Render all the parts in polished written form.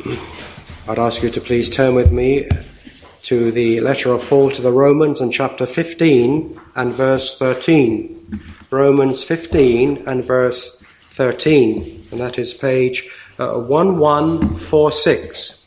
I'd ask you to please turn with me to the letter of Paul to the Romans in chapter 15 and verse 13. Romans 15 and verse 13. And that is page 1146.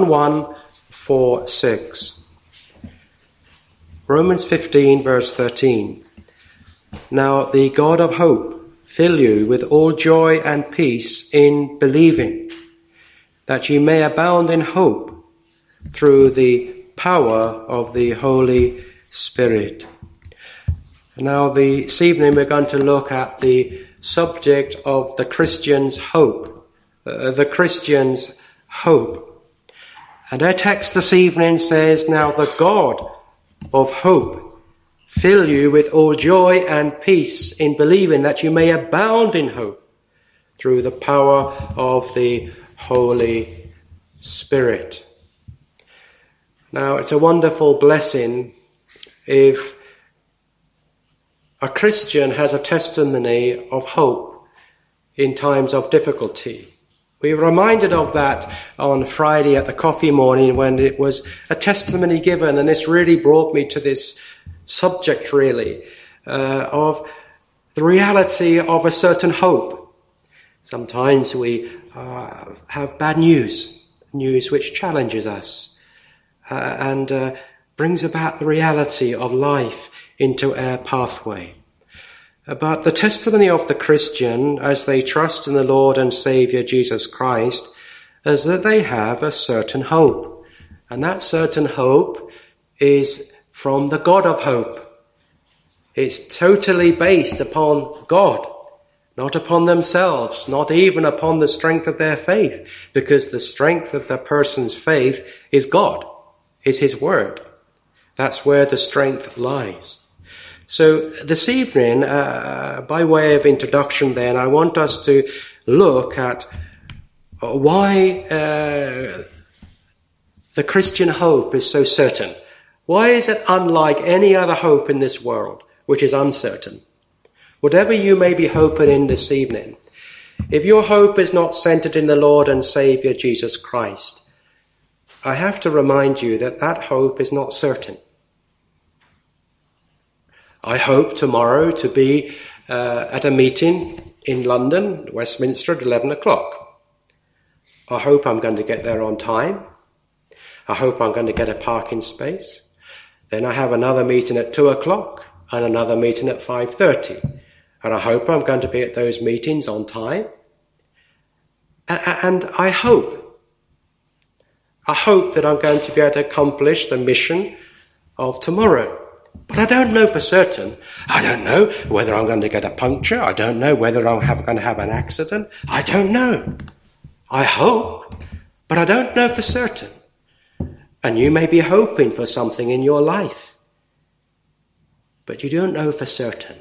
1146. Romans 15 verse 13. Now the God of hope fill you with all joy and peace in believing, that ye may abound in hope through the power of the Holy Spirit. Now this evening we're going to look at the subject of the Christian's hope. The Christian's hope. And our text this evening says, now the God of hope fill you with all joy and peace in believing, that you may abound in hope through the power of the Holy Spirit. Now, it's a wonderful blessing if a Christian has a testimony of hope in times of difficulty. We were reminded of that on Friday at the coffee morning when it was a testimony given, and this really brought me to this subject really of the reality of a certain hope. Sometimes we have bad news which challenges us and brings about the reality of life into our pathway. But the testimony of the Christian as they trust in the Lord and Saviour Jesus Christ is that they have a certain hope. And that certain hope is from the God of hope. It's totally based upon God, not upon themselves, not even upon the strength of their faith, because the strength of the person's faith is God, is his word. That's where the strength lies. So this evening, by way of introduction then, I want us to look at why the Christian hope is so certain. Why is it unlike any other hope in this world, which is uncertain? Whatever you may be hoping in this evening, if your hope is not centered in the Lord and Saviour Jesus Christ, I have to remind you that that hope is not certain. I hope tomorrow to be at a meeting in London, Westminster, at 11 o'clock. I hope I'm going to get there on time. I hope I'm going to get a parking space. Then I have another meeting at 2 o'clock and another meeting at 5:30. And I hope I'm going to be at those meetings on time. And I hope that I'm going to be able to accomplish the mission of tomorrow. But I don't know for certain. I don't know whether I'm going to get a puncture. I don't know whether I'm going to have an accident. I don't know. I hope, but I don't know for certain. And you may be hoping for something in your life, but you don't know for certain.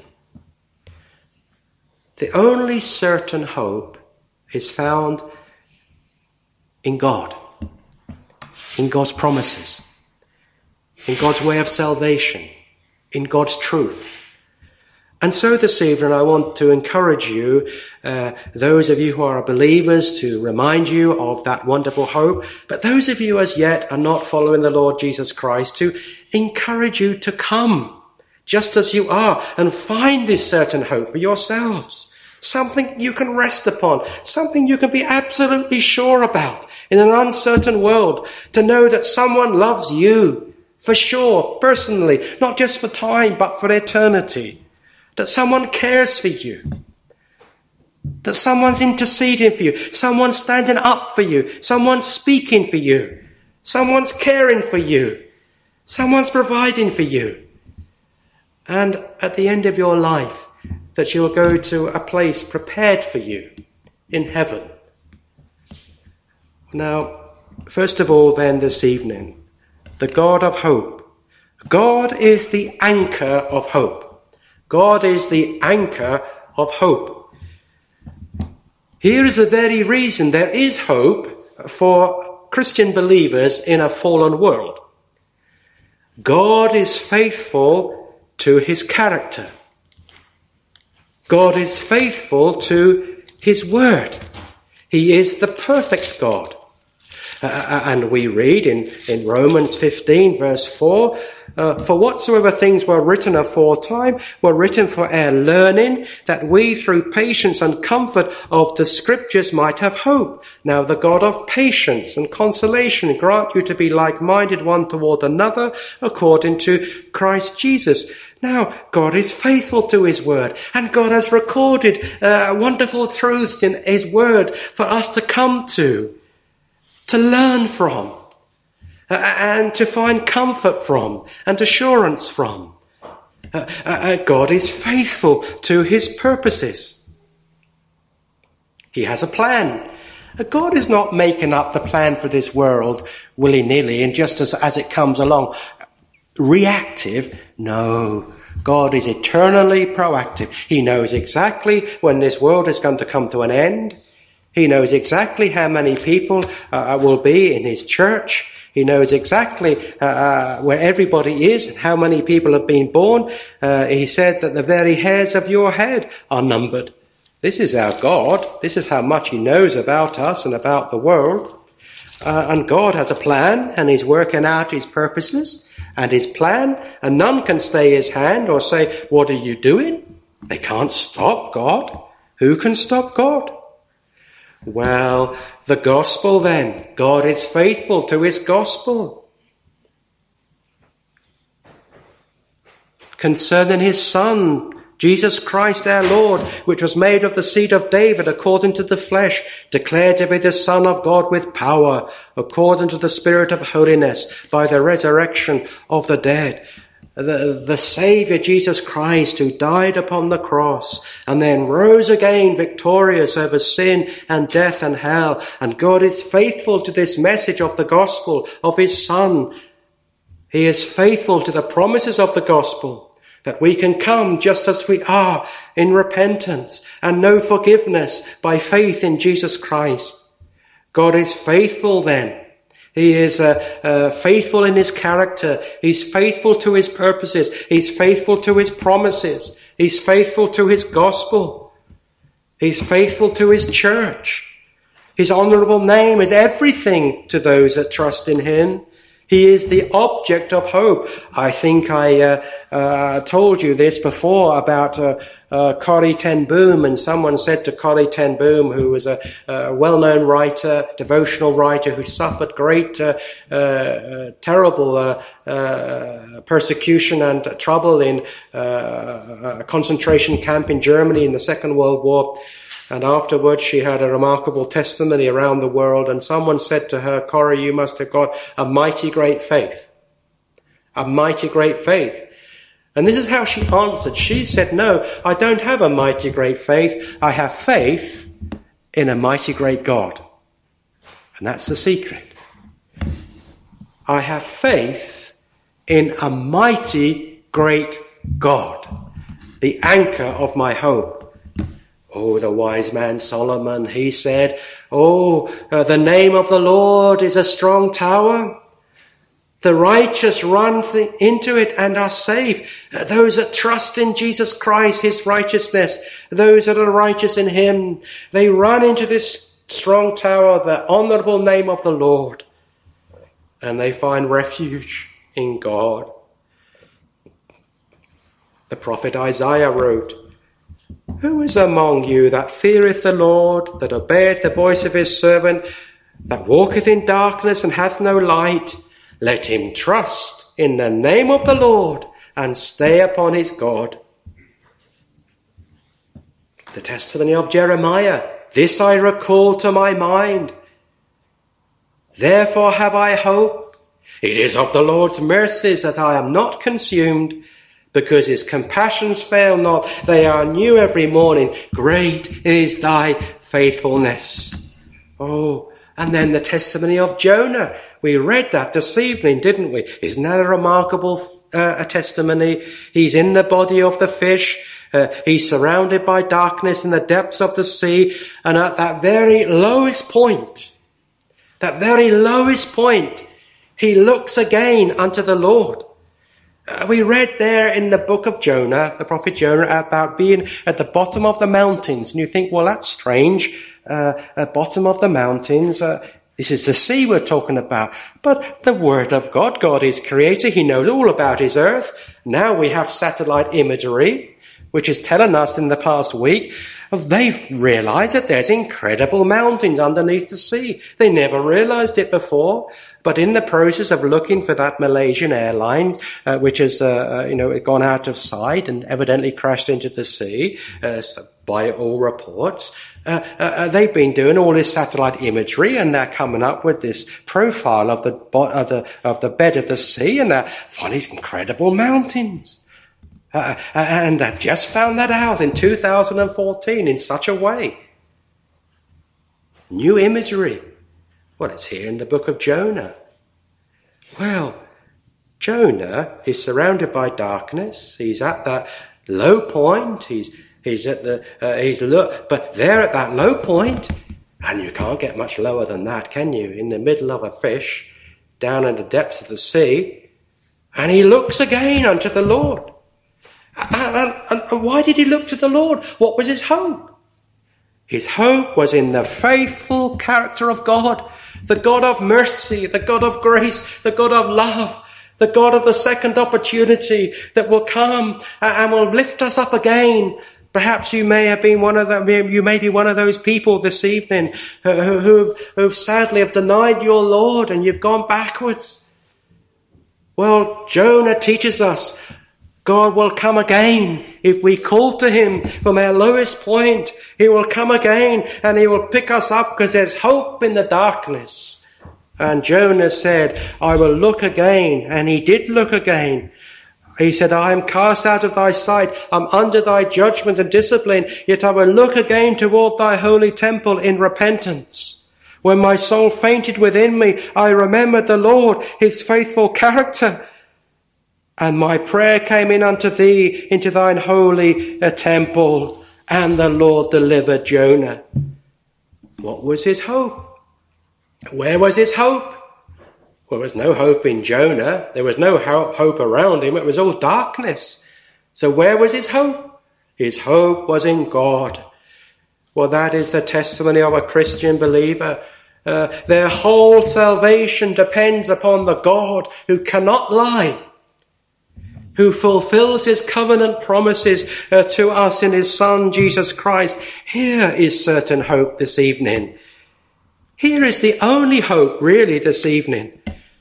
The only certain hope is found in God, in God's promises, in God's way of salvation, in God's truth. And so this evening I want to encourage you, those of you who are believers, to remind you of that wonderful hope. But those of you as yet are not following the Lord Jesus Christ, to encourage you to come just as you are and find this certain hope for yourselves. Something you can rest upon, something you can be absolutely sure about in an uncertain world, to know that someone loves you for sure, personally, not just for time, but for eternity. That someone cares for you. That someone's interceding for you. Someone's standing up for you. Someone's speaking for you. Someone's caring for you. Someone's providing for you. And at the end of your life, that you'll go to a place prepared for you in heaven. Now, first of all then this evening, the God of hope. God is the anchor of hope. God is the anchor of hope. Here is the very reason there is hope for Christian believers in a fallen world. God is faithful to his character. God is faithful to his word. He is the perfect God. And we read in Romans 15 verse 4, for whatsoever things were written aforetime were written for our learning, that we through patience and comfort of the scriptures might have hope. Now the God of patience and consolation grant you to be like-minded one toward another according to Christ Jesus. Now, God is faithful to his word, and God has recorded wonderful truths in his word for us to come to learn from, and to find comfort from, and assurance from. God is faithful to his purposes. He has a plan. God is not making up the plan for this world willy-nilly and just as it comes along. Reactive? No. God is eternally proactive. He knows exactly when this world is going to come to an end. He knows exactly how many people will be in his church. He knows exactly where everybody is and how many people have been born. He said that the very hairs of your head are numbered. This is our God. This is how much he knows about us and about the world. And God has a plan, and he's working out his purposes and his plan, and none can stay his hand or say, what are you doing? They can't stop God. Who can stop God? Well, the gospel then. God is faithful to his gospel. Concerning his Son, Jesus Christ our Lord, which was made of the seed of David according to the flesh, declared to be the Son of God with power, according to the Spirit of holiness, by the resurrection of the dead. The Saviour Jesus Christ, who died upon the cross and then rose again victorious over sin and death and hell. And God is faithful to this message of the gospel of his Son. He is faithful to the promises of the gospel, that we can come just as we are in repentance and know forgiveness by faith in Jesus Christ. God is faithful then. He is faithful in his character. He's faithful to his purposes. He's faithful to his promises. He's faithful to his gospel. He's faithful to his church. His honourable name is everything to those that trust in him. He is the object of hope. I think I told you this before about Corrie ten Boom, and someone said to Corrie ten Boom, who was a well-known writer, devotional writer, who suffered great, terrible persecution and trouble in a concentration camp in Germany in the Second World War. And afterwards she had a remarkable testimony around the world, and someone said to her, Corrie, you must have got a mighty great faith. A mighty great faith. And this is how she answered. She said, no, I don't have a mighty great faith. I have faith in a mighty great God. And that's the secret. I have faith in a mighty great God, the anchor of my hope. Oh, the wise man Solomon, he said, the name of the Lord is a strong tower. The righteous run into it and are saved. Those that trust in Jesus Christ, his righteousness, those that are righteous in him, they run into this strong tower, the honourable name of the Lord, and they find refuge in God. The prophet Isaiah wrote, who is among you that feareth the Lord, that obeyeth the voice of his servant, that walketh in darkness and hath no light? Let him trust in the name of the Lord and stay upon his God. The testimony of Jeremiah, this I recall to my mind. Therefore have I hope. It is of the Lord's mercies that I am not consumed, because his compassions fail not. They are new every morning. Great is thy faithfulness. Oh, and then the testimony of Jonah. We read that this evening, didn't we? Isn't that a remarkable testimony? He's in the body of the fish. He's surrounded by darkness in the depths of the sea. And at that very lowest point, he looks again unto the Lord. We read there in the book of Jonah, the prophet Jonah, about being at the bottom of the mountains. And you think, well, that's strange. At bottom of the mountains. This is the sea we're talking about. But the Word of God, God is creator. He knows all about his earth. Now we have satellite imagery, which is telling us in the past week, they've realized that there's incredible mountains underneath the sea. They never realized it before. But in the process of looking for that Malaysian airline, which has, gone out of sight and evidently crashed into the sea, by all reports, they've been doing all this satellite imagery, and they're coming up with this profile of the bed of the sea, and they're finding these incredible mountains. And they've just found that out in 2014 in such a way. New imagery. Well, it's here in the book of Jonah. Well, Jonah is surrounded by darkness. He's at that low point. But there at that low point, and you can't get much lower than that, can you? In the middle of a fish, down in the depths of the sea, and he looks again unto the Lord. And why did he look to the Lord? What was his hope? His hope was in the faithful character of God, the God of mercy, the God of grace, the God of love, the God of the second opportunity that will come and will lift us up again. Perhaps you may be one of those people this evening who've sadly have denied your Lord and you've gone backwards. Well, Jonah teaches us God will come again if we call to him from our lowest point. He will come again and he will pick us up because there's hope in the darkness. And Jonah said, I will look again. And he did look again. He said, I am cast out of thy sight. I'm under thy judgment and discipline. Yet I will look again toward thy holy temple in repentance. When my soul fainted within me, I remembered the Lord, his faithful character. And my prayer came in unto thee into thine holy temple. And the Lord delivered Jonah. What was his hope? Where was his hope? Well, there was no hope in Jonah. There was no hope around him. It was all darkness. So where was his hope? His hope was in God. Well, that is the testimony of a Christian believer. Their whole salvation depends upon the God who cannot lie, who fulfills his covenant promises to us in his Son, Jesus Christ. Here is certain hope this evening. Here is the only hope really this evening.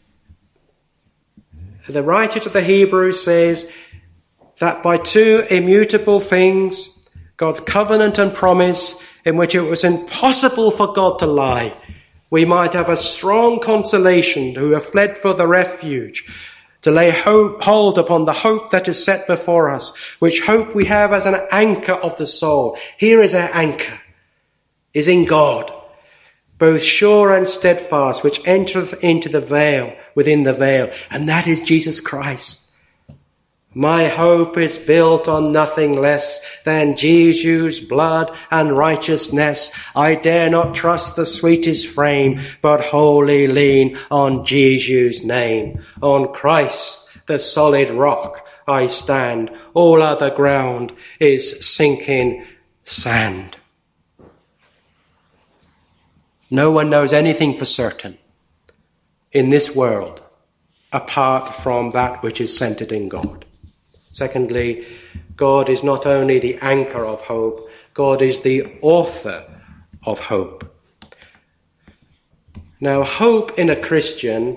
The writer to the Hebrews says that by two immutable things, God's covenant and promise, in which it was impossible for God to lie, we might have a strong consolation who have fled for the refuge, to lay hold upon the hope that is set before us, which hope we have as an anchor of the soul. Here is our anchor, is in God, both sure and steadfast, which entereth into the veil, within the veil, and that is Jesus Christ. My hope is built on nothing less than Jesus' blood and righteousness. I dare not trust the sweetest frame, but wholly lean on Jesus' name. On Christ, the solid rock, I stand. All other ground is sinking sand. No one knows anything for certain in this world apart from that which is centered in God. Secondly, God is not only the anchor of hope, God is the author of hope. Now, hope in a Christian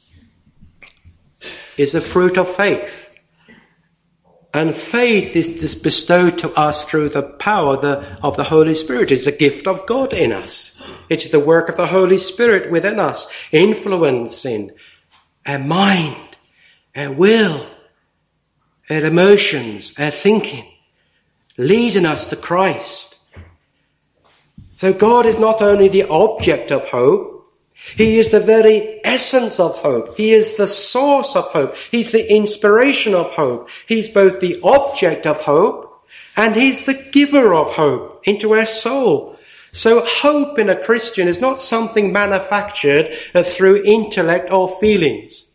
is a fruit of faith. And faith is bestowed to us through the power of the Holy Spirit. It's a gift of God in us. It is the work of the Holy Spirit within us, influencing our mind, our will, our emotions, our thinking, leading us to Christ. So God is not only the object of hope, he is the very essence of hope. He is the source of hope. He's the inspiration of hope. He's both the object of hope and he's the giver of hope into our soul. So hope in a Christian is not something manufactured through intellect or feelings.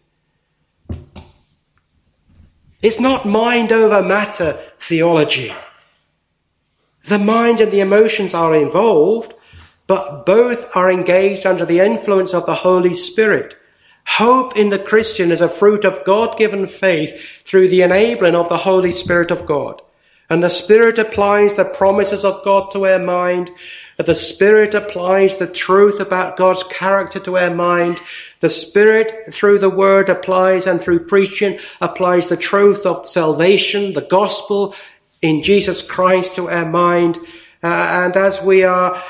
It's not mind over matter theology. The mind and the emotions are involved, but both are engaged under the influence of the Holy Spirit. Hope in the Christian is a fruit of God-given faith through the enabling of the Holy Spirit of God. And the Spirit applies the promises of God to our mind. The Spirit applies the truth about God's character to our mind. The Spirit, through the Word, applies, and through preaching, applies the truth of salvation, the gospel in Jesus Christ to our mind. And as we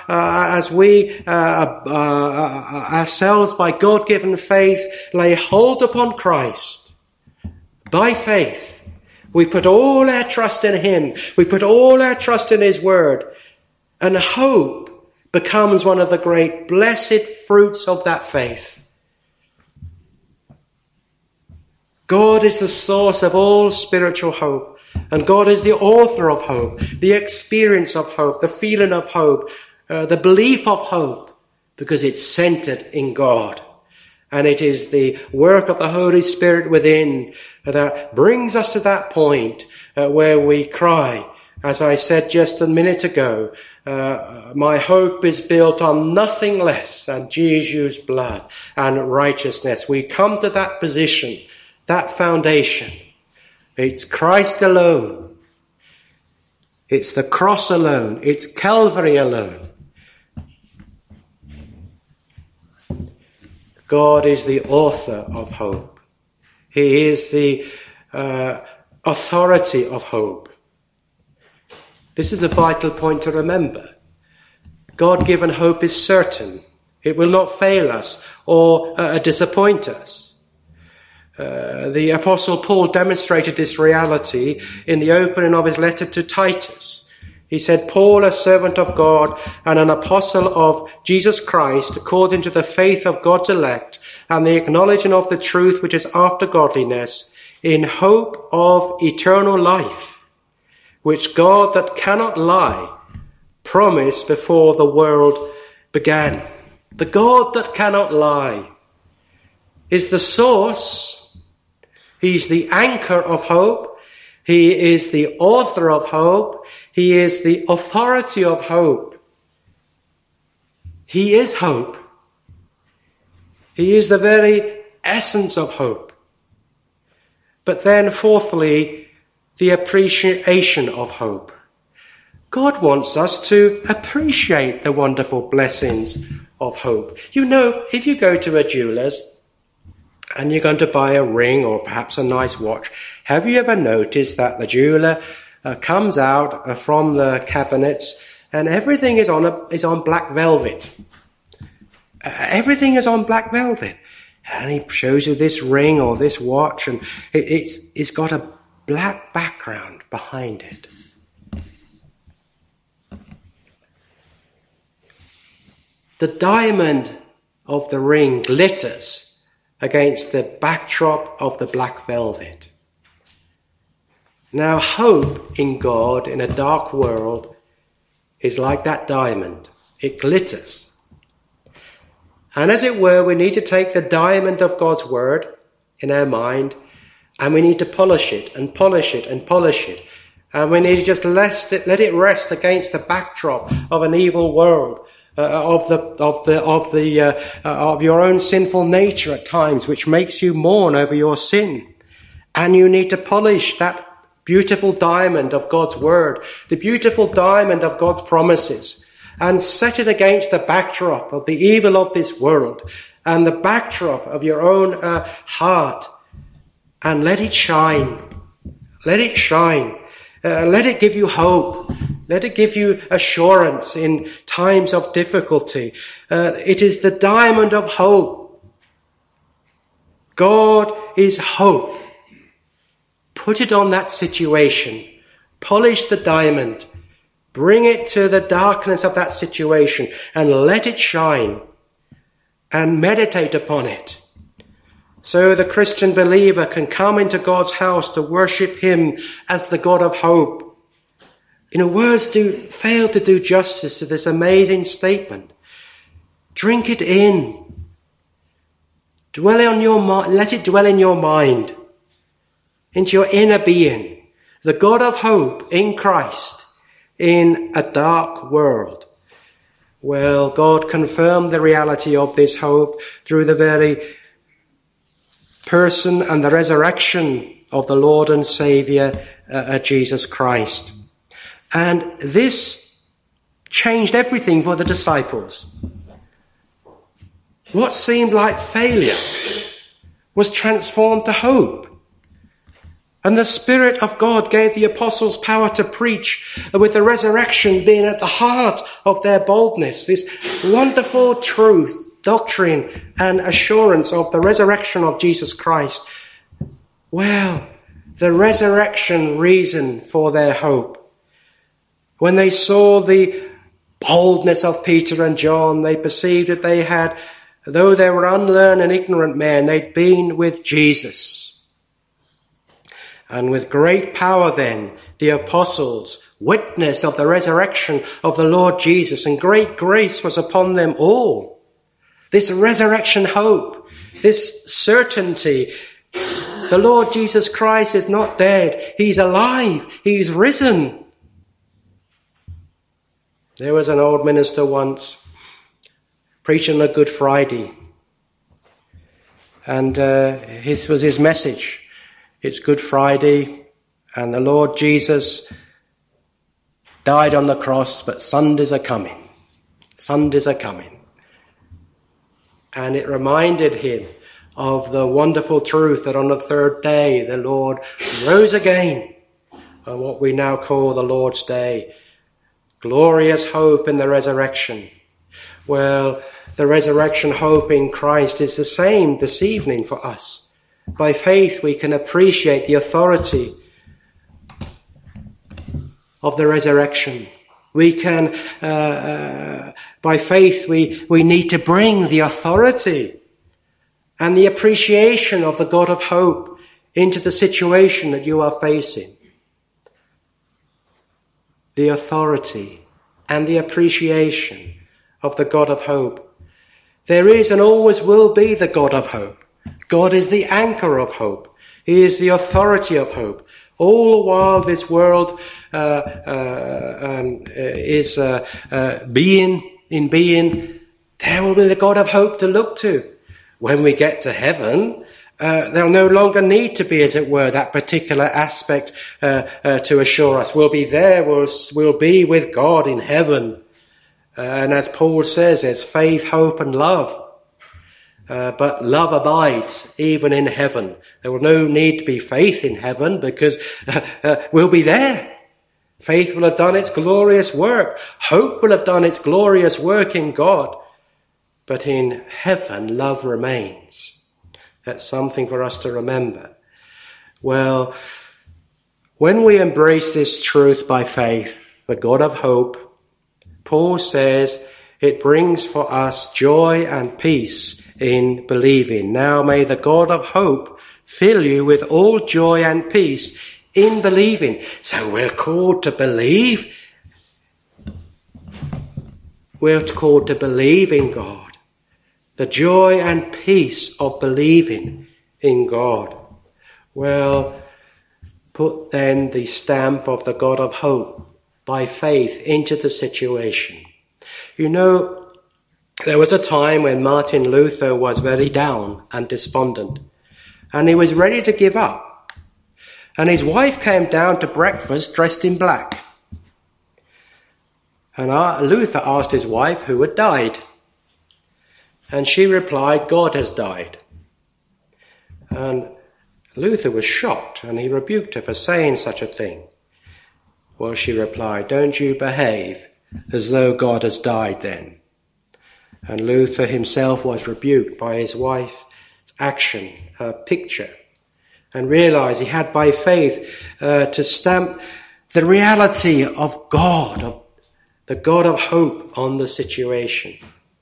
ourselves by God-given faith lay hold upon Christ, by faith, we put all our trust in Him. We put all our trust in His Word. And hope becomes one of the great blessed fruits of that faith. God is the source of all spiritual hope. And God is the author of hope, the experience of hope, the feeling of hope, the belief of hope, because it's centered in God. And it is the work of the Holy Spirit within that brings us to that point where we cry, as I said just a minute ago, my hope is built on nothing less than Jesus' blood and righteousness. We come to that position, that foundation. It's Christ alone. It's the cross alone. It's Calvary alone. God is the author of hope. He is the authority of hope. This is a vital point to remember. God-given hope is certain. It will not fail us or disappoint us. The Apostle Paul demonstrated this reality in the opening of his letter to Titus. He said, Paul, a servant of God and an apostle of Jesus Christ, according to the faith of God's elect and the acknowledging of the truth which is after godliness, in hope of eternal life, which God that cannot lie promised before the world began. The God that cannot lie is the source. He's the anchor of hope. He is the author of hope. He is the authority of hope. He is hope. He is the very essence of hope. But then, fourthly, the appreciation of hope. God wants us to appreciate the wonderful blessings of hope. You know, if you go to a jeweler's, and you're going to buy a ring or perhaps a nice watch, have you ever noticed that the jeweler comes out from the cabinets and everything is on black velvet? Everything is on black velvet. And he shows you this ring or this watch, and it's got a black background behind it. The diamond of the ring glitters against the backdrop of the black velvet. Now, hope in God in a dark world is like that diamond. It glitters. And as it were, we need to take the diamond of God's word in our mind, and we need to polish it and polish it and polish it. And we need to just let it rest against the backdrop of an evil world, of your own sinful nature at times, which makes you mourn over your sin. And you need to polish that beautiful diamond of God's word, the beautiful diamond of God's promises, and set it against the backdrop of the evil of this world and the backdrop of your own heart, and let it shine. Let it shine. Let it give you hope. Let it give you assurance in times of difficulty. It is the diamond of hope. God is hope. Put it on that situation. Polish the diamond. Bring it to the darkness of that situation and let it shine. And meditate upon it. So the Christian believer can come into God's house to worship Him as the God of hope. You know, words fail to do justice to this amazing statement. Drink it in. Dwell on your mind. Let it dwell in your mind, into your inner being. The God of hope in Christ in a dark world. Well, God confirmed the reality of this hope through the very person and the resurrection of the Lord and Saviour, Jesus Christ. And this changed everything for the disciples. What seemed like failure was transformed to hope. And the Spirit of God gave the apostles power to preach, with the resurrection being at the heart of their boldness. This wonderful truth, doctrine, and assurance of the resurrection of Jesus Christ. Well, the resurrection reason for their hope. When they saw the boldness of Peter and John, they perceived that they had, though they were unlearned and ignorant men, they'd been with Jesus. And with great power then, the apostles witnessed of the resurrection of the Lord Jesus, and great grace was upon them all. This resurrection hope, this certainty, the Lord Jesus Christ is not dead. He's alive. He's risen. There was an old minister once preaching on Good Friday. And this was his message. It's Good Friday, and the Lord Jesus died on the cross, but Sundays are coming. Sundays are coming. And it reminded him of the wonderful truth that on the third day the Lord rose again on what we now call the Lord's Day. Glorious hope in the resurrection. Well, the resurrection hope in Christ is the same this evening for us. By faith, we can appreciate the authority of the resurrection. We can, by faith, we need to bring the authority and the appreciation of the God of hope into the situation that you are facing. The authority and the appreciation of the God of hope. There is and always will be the God of hope. God is the anchor of hope. He is the authority of hope. All the while this world is being, there will be the God of hope to look to. When we get to heaven, there'll no longer need to be, as it were, that particular aspect to assure us. We'll be there, we'll be with God in heaven. And as Paul says, there's faith, hope and love. But love abides even in heaven. There will no need to be faith in heaven because we'll be there. Faith will have done its glorious work. Hope will have done its glorious work in God. But in heaven, love remains. That's something for us to remember. Well, when we embrace this truth by faith, the God of hope, Paul says it brings for us joy and peace in believing. Now may the God of hope fill you with all joy and peace in believing. So we're called to believe. We're called to believe in God. The joy and peace of believing in God. Well, put then the stamp of the God of hope by faith into the situation. You know, there was a time when Martin Luther was very down and despondent, and he was ready to give up. And his wife came down to breakfast dressed in black. And Luther asked his wife who had died. And she replied, God has died. And Luther was shocked, and he rebuked her for saying such a thing. Well, she replied, don't you behave as though God has died then. And Luther himself was rebuked by his wife's action, her picture, and realized he had by faith to stamp the reality of God, of the God of hope on the situation.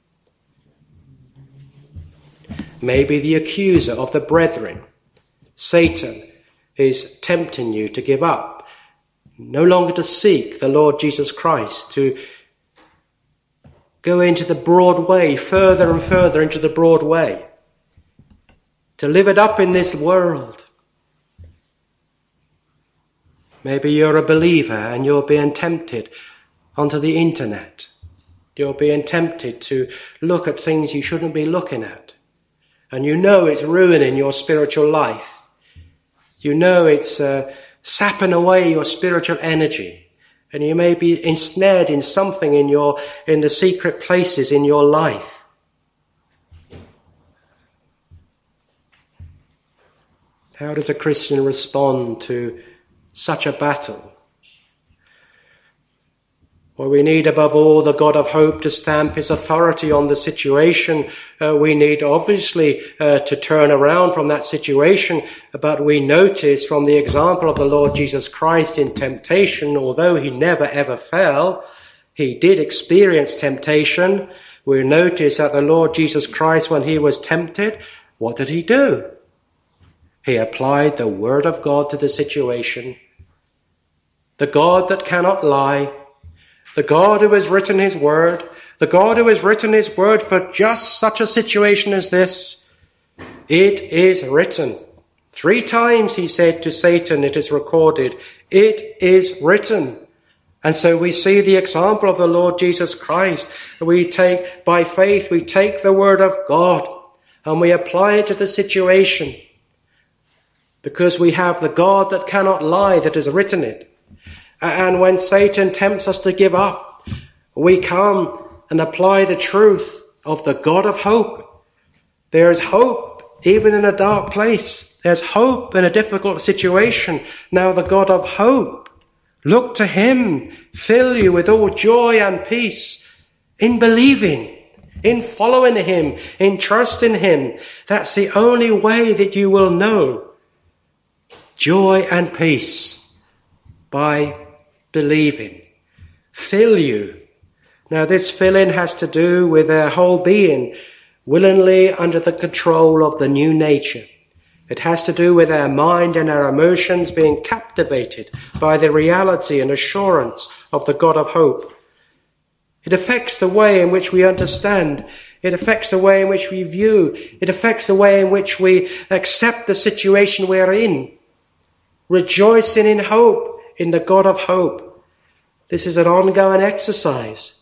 Maybe the accuser of the brethren, Satan, is tempting you to give up, no longer to seek the Lord Jesus Christ, to go into the broad way, further and further into the broad way, to live it up in this world. Maybe you're a believer and you're being tempted onto the internet, You're being tempted to look at things you shouldn't be looking at. And you know it's ruining your spiritual life. You know it's sapping away your spiritual energy. And you may be ensnared in something in the secret places in your life. How does a Christian respond to such a battle? Well, we need above all the God of hope to stamp his authority on the situation. We need obviously to turn around from that situation, but we notice from the example of the Lord Jesus Christ in temptation, although he never ever fell, he did experience temptation. We notice that the Lord Jesus Christ, when he was tempted, what did he do? He applied the word of God to the situation. The God that cannot lie, the God who has written his word, the God who has written his word for just such a situation as this. It is written. 3 times he said to Satan, it is recorded, it is written. And so we see the example of the Lord Jesus Christ. By faith, we take the word of God and we apply it to the situation, because we have the God that cannot lie that has written it. And when Satan tempts us to give up, we come and apply the truth of the God of hope. There is hope even in a dark place. There's hope in a difficult situation. Now the God of hope, look to him, fill you with all joy and peace in believing, in following him, in trusting him. That's the only way that you will know joy and peace, by believing. Fill you. Now this filling has to do with our whole being, willingly under the control of the new nature. It has to do with our mind and our emotions being captivated by the reality and assurance of the God of hope. It affects the way in which we understand. It affects the way in which we view. It affects the way in which we accept the situation we're in. Rejoicing in hope, in the God of hope. This is an ongoing exercise.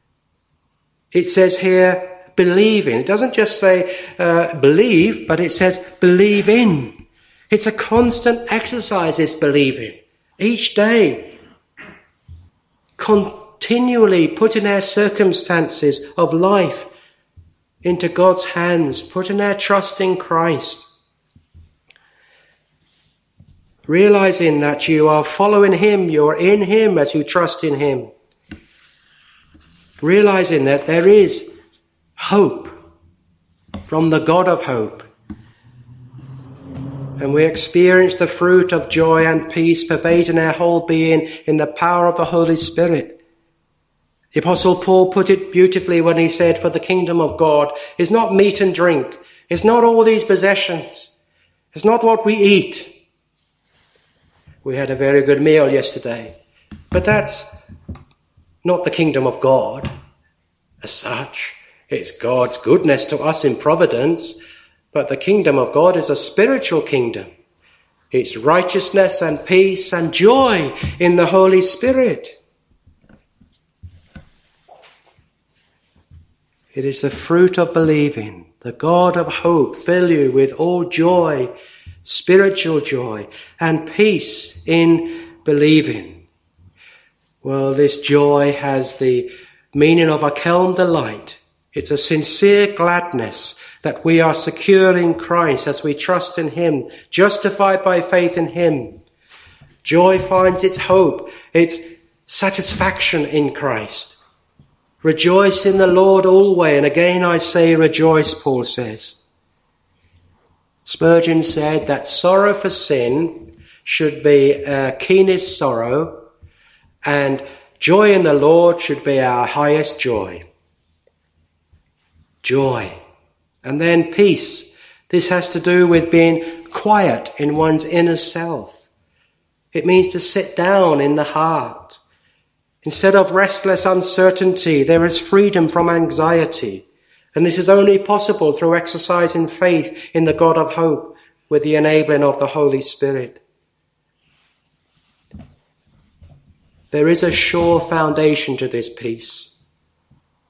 It says here, believing. It doesn't just say believe, but it says believe in. It's a constant exercise, this believing. Each day, continually putting our circumstances of life into God's hands, putting our trust in Christ. Realizing that you are following him, you're in him as you trust in him. Realizing that there is hope from the God of hope. And we experience the fruit of joy and peace pervading our whole being in the power of the Holy Spirit. The Apostle Paul put it beautifully when he said, for the kingdom of God is not meat and drink. It's not all these possessions. It's not what we eat. We had a very good meal yesterday. But that's not the kingdom of God as such. It's God's goodness to us in providence. But the kingdom of God is a spiritual kingdom. It's righteousness and peace and joy in the Holy Spirit. It is the fruit of believing. The God of hope fill you with all joy, spiritual joy, and peace in believing. Well, this joy has the meaning of a calm delight. It's a sincere gladness that we are secure in Christ as we trust in him, justified by faith in him. Joy finds its hope, its satisfaction in Christ. Rejoice in the Lord always, and again I say rejoice, Paul says. Spurgeon said that sorrow for sin should be our keenest sorrow, and joy in the Lord should be our highest joy. Joy. And then peace. This has to do with being quiet in one's inner self. It means to sit down in the heart. Instead of restless uncertainty, there is freedom from anxiety. And this is only possible through exercising faith in the God of hope with the enabling of the Holy Spirit. There is a sure foundation to this peace.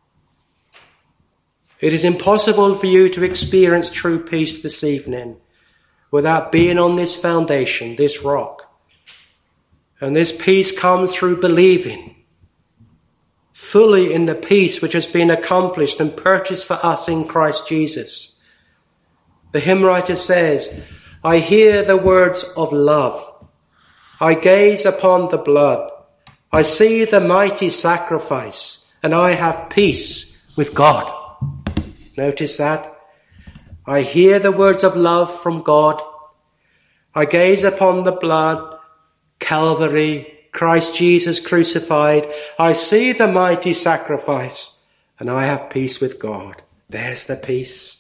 It is impossible for you to experience true peace this evening without being on this foundation, this rock. And this peace comes through believing fully in the peace which has been accomplished and purchased for us in Christ Jesus. The hymn writer says, I hear the words of love. I gaze upon the blood. I see the mighty sacrifice, and I have peace with God. Notice that. I hear the words of love from God. I gaze upon the blood, Calvary, Christ Jesus crucified. I see the mighty sacrifice, and I have peace with God. There's the peace.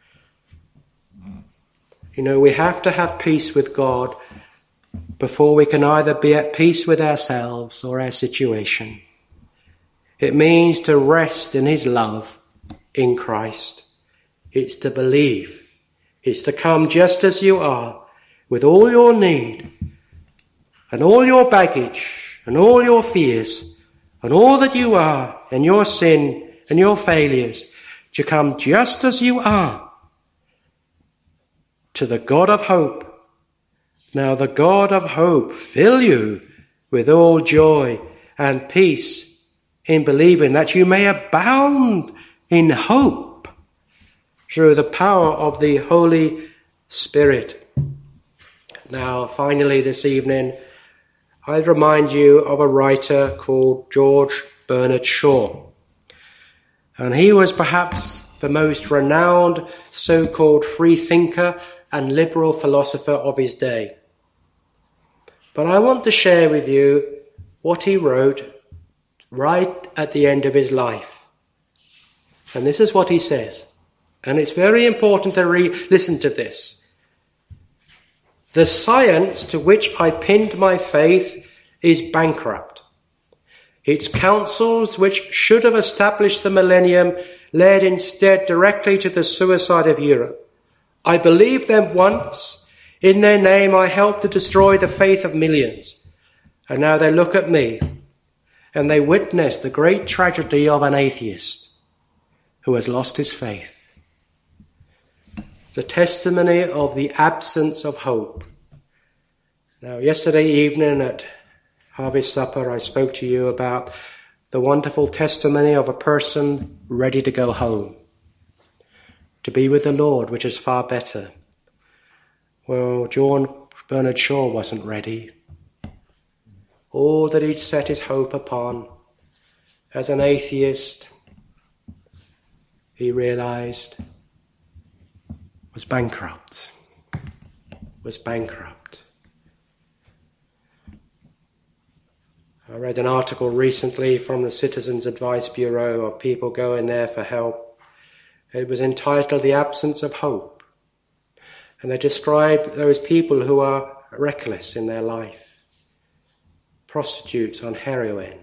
You know, we have to have peace with God before we can either be at peace with ourselves or our situation. It means to rest in his love in Christ. It's to believe. It's to come just as you are, with all your need and all your baggage and all your fears and all that you are and your sin and your failures, to come just as you are to the God of hope. Now the God of hope fill you with all joy and peace in believing, that you may abound in hope through the power of the Holy Spirit. Now, finally this evening, I'd remind you of a writer called George Bernard Shaw. And he was perhaps the most renowned so-called free thinker and liberal philosopher of his day. But I want to share with you what he wrote right at the end of his life. And this is what he says. And it's very important to listen to this. The science to which I pinned my faith is bankrupt. Its counsels, which should have established the millennium, led instead directly to the suicide of Europe. I believed them once. In their name I helped to destroy the faith of millions. And now they look at me and they witness the great tragedy of an atheist who has lost his faith. The testimony of the absence of hope. Now, yesterday evening at Harvest Supper, I spoke to you about the wonderful testimony of a person ready to go home, to be with the Lord, which is far better. Well, John Bernard Shaw wasn't ready. All that he'd set his hope upon as an atheist, he realized, was bankrupt. I read an article recently from the Citizens Advice Bureau of people going there for help. It was entitled The Absence of Hope. And they described those people who are reckless in their life. Prostitutes on heroin.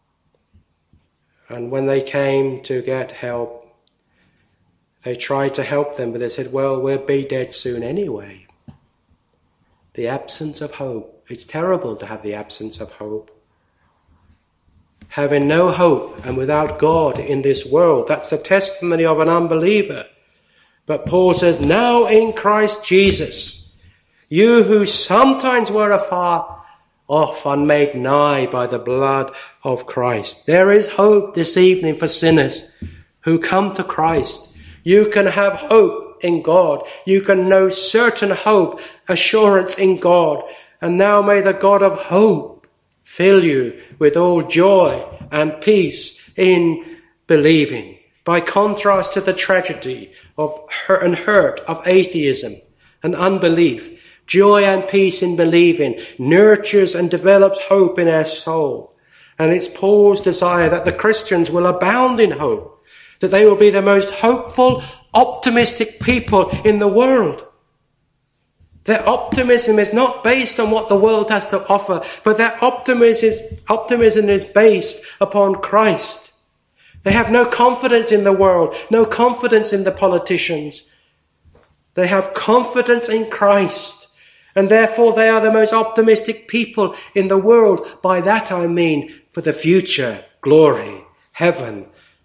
And when they came to get help, they tried to help them, but they said, well, we'll be dead soon anyway. The absence of hope. It's terrible to have the absence of hope. Having no hope and without God in this world, that's the testimony of an unbeliever. But Paul says, now in Christ Jesus, you who sometimes were afar off and made nigh by the blood of Christ. There is hope this evening for sinners who come to Christ. You can have hope in God. You can know certain hope, assurance in God. And now may the God of hope fill you with all joy and peace in believing. By contrast to the tragedy of hurt of atheism and unbelief, joy and peace in believing nurtures and develops hope in our soul. And it's Paul's desire that the Christians will abound in hope, that they will be the most hopeful, optimistic people in the world. Their optimism is not based on what the world has to offer, but their optimism is based upon Christ. They have no confidence in the world, no confidence in the politicians. They have confidence in Christ, and therefore they are the most optimistic people in the world. By that I mean for the future, glory, heaven,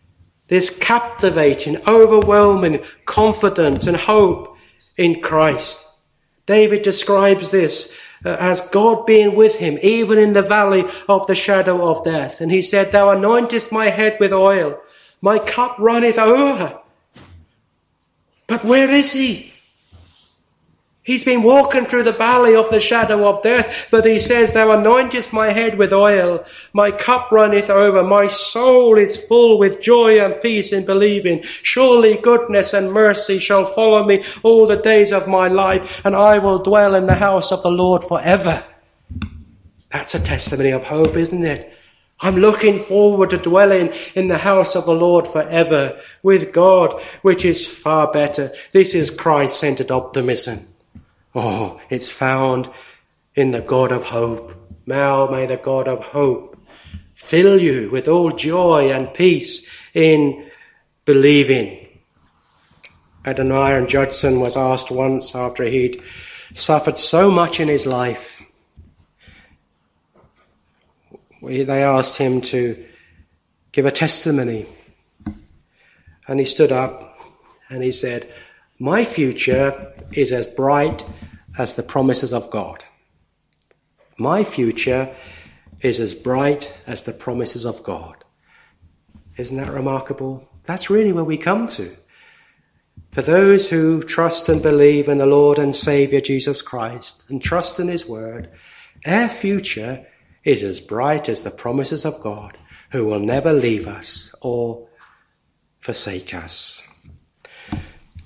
this captivating, overwhelming confidence and hope in Christ. David describes this as God being with him, even in the valley of the shadow of death. And he said, "Thou anointest my head with oil, my cup runneth over." But where is he? He's been walking through the valley of the shadow of death, but he says, "Thou anointest my head with oil, my cup runneth over, my soul is full with joy and peace in believing. Surely goodness and mercy shall follow me all the days of my life, and I will dwell in the house of the Lord forever." That's a testimony of hope, isn't it? I'm looking forward to dwelling in the house of the Lord forever with God, which is far better. This is Christ-centered optimism. Oh, it's found in the God of hope. Now may the God of hope fill you with all joy and peace in believing. Adoniram Judson was asked once, after he'd suffered so much in his life, they asked him to give a testimony. And he stood up and he said, "My future is as bright as the promises of God." My future is as bright as the promises of God. Isn't that remarkable? That's really where we come to. For those who trust and believe in the Lord and Saviour Jesus Christ and trust in his word, our future is as bright as the promises of God, who will never leave us or forsake us.